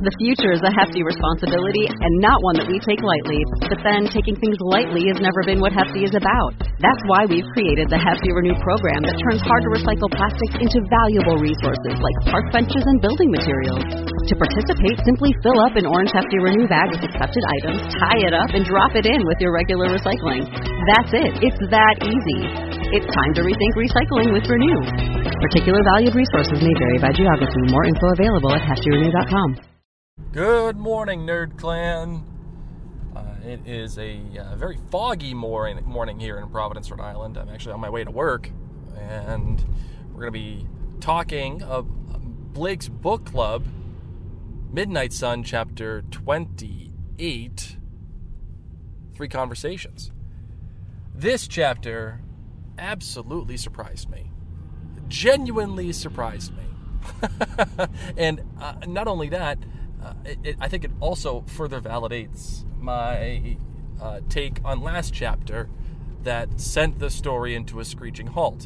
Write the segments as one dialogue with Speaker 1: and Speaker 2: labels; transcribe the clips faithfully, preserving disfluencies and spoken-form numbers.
Speaker 1: The future is a hefty responsibility and not one that we take lightly. But then, taking things lightly has never been what Hefty is about. That's why we've created the Hefty Renew program that turns hard-to-recycle plastics into valuable resources like park benches and building materials. To participate, simply fill up an orange Hefty Renew bag with accepted items, tie it up, and drop it in with your regular recycling. That's it. It's that easy. It's time to rethink recycling with Renew. Particular valued resources may vary by geography. More info available at hefty renew dot com.
Speaker 2: Good morning, Nerd Clan. Uh, it is a uh, very foggy morning, morning here in Providence, Rhode Island. I'm actually on my way to work, and we're going to be talking of Blake's book club, Midnight Sun, chapter twenty-eight, Three Conversations. This chapter absolutely surprised me. Genuinely surprised me. and uh, not only that, uh, it, it, I think it also further validates my uh, take on last chapter that sent the story into a screeching halt.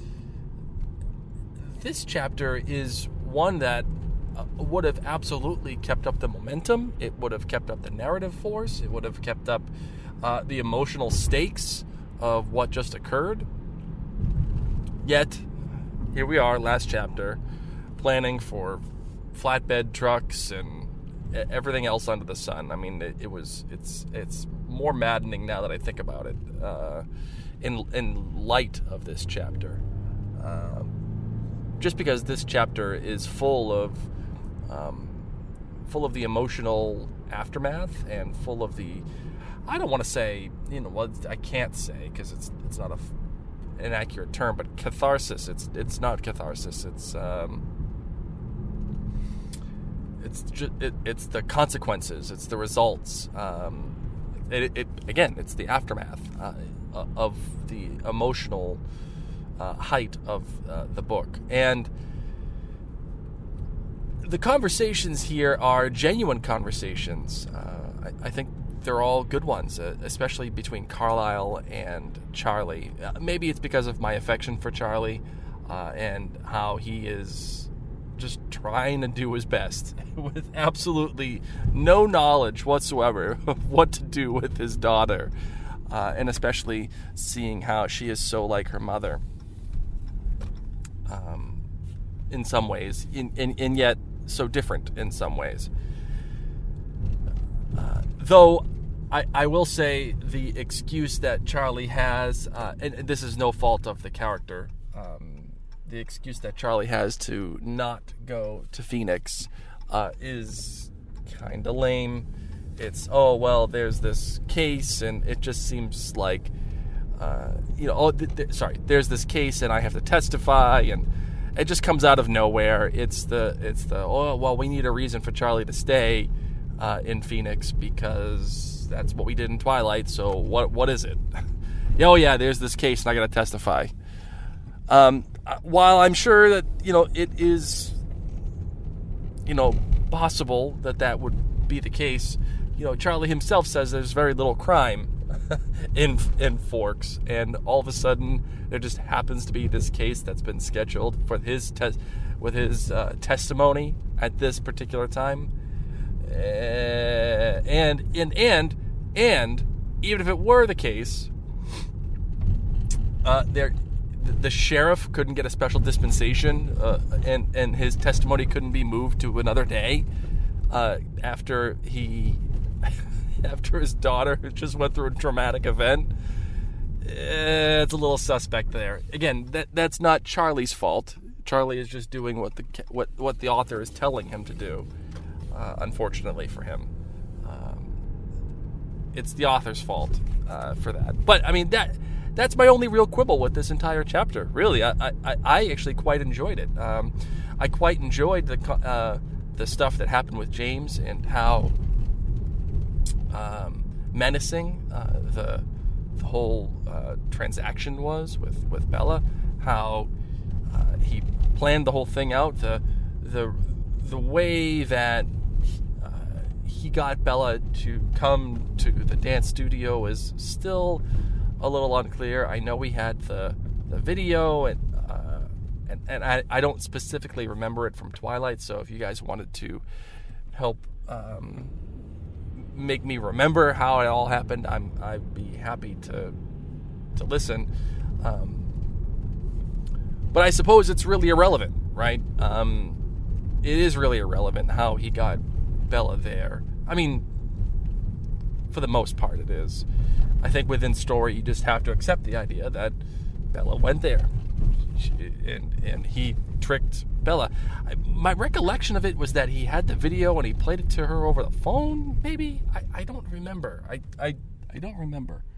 Speaker 2: This chapter is one that uh, would have absolutely kept up the momentum. It would have kept up the narrative force. It would have kept up uh, the emotional stakes of what just occurred. Yet, here we are, last chapter, planning for flatbed trucks and everything else under the sun. I mean, it, it was it's it's more maddening now that I think about it. Uh, in in light of this chapter, um, just because this chapter is full of um, full of the emotional aftermath and full of the, I don't want to say, you know, well, I can't say because it's it's not a an accurate term, but catharsis. It's it's not catharsis. It's um, it's just, it, it's the consequences. It's the results. Um, it, it again, it's the aftermath uh, of the emotional uh, height of uh, the book, and the conversations here are genuine conversations. Uh, I, I think they're all good ones, uh, especially between Carlisle and Charlie. Uh, maybe it's because of my affection for Charlie uh, and how he is just trying to do his best with absolutely no knowledge whatsoever of what to do with his daughter, uh, and especially seeing how she is so like her mother um, in some ways, in, in, and yet so different in some ways. Uh, though I, I will say the excuse that Charlie has, uh, and this is no fault of the character, um, the excuse that Charlie has to not go to Phoenix uh, is kind of lame. It's, oh, well, there's this case, and it just seems like, uh, you know, oh, th- th- sorry, there's this case, and I have to testify, and it just comes out of nowhere. It's the, it's the, oh, well, we need a reason for Charlie to stay uh, in Phoenix because that's what we did in Twilight, so what what is it? Oh yeah, there's this case and I gotta testify. Um, while I'm sure that, you know, it is, you know, possible that that would be the case, you know, Charlie himself says there's very little crime in in Forks, and all of a sudden there just happens to be this case that's been scheduled for his te- with his uh, testimony at this particular time. Uh, and and and and even if it were the case, uh, there the, the sheriff couldn't get a special dispensation, uh, and and his testimony couldn't be moved to another day uh, after he after his daughter just went through a traumatic event. Uh, it's a little suspect there. Again, that that's not Charlie's fault. Charlie is just doing what the what what the author is telling him to do. Uh, unfortunately for him, um, it's the author's fault uh, for that. But I mean, that that's my only real quibble with this entire chapter. Really, I I, I actually quite enjoyed it. Um, I quite enjoyed the uh, the stuff that happened with James and how um, menacing uh, the the whole uh, transaction was with, with Bella. How uh, he planned the whole thing out. The the the way that he got Bella to come to the dance studio is still a little unclear. I know we had the the video, and uh, and, and I, I don't specifically remember it from Twilight, so if you guys wanted to help um, make me remember how it all happened, I'm I'd be happy to to listen. Um, but I suppose it's really irrelevant, right? Um, it is really irrelevant how he got Bella there. I mean, for the most part, it is. I think within story, you just have to accept the idea that Bella went there, she, and and he tricked Bella. I, my recollection of it was that he had the video and he played it to her over the phone. Maybe I, I don't remember. I, I I don't remember.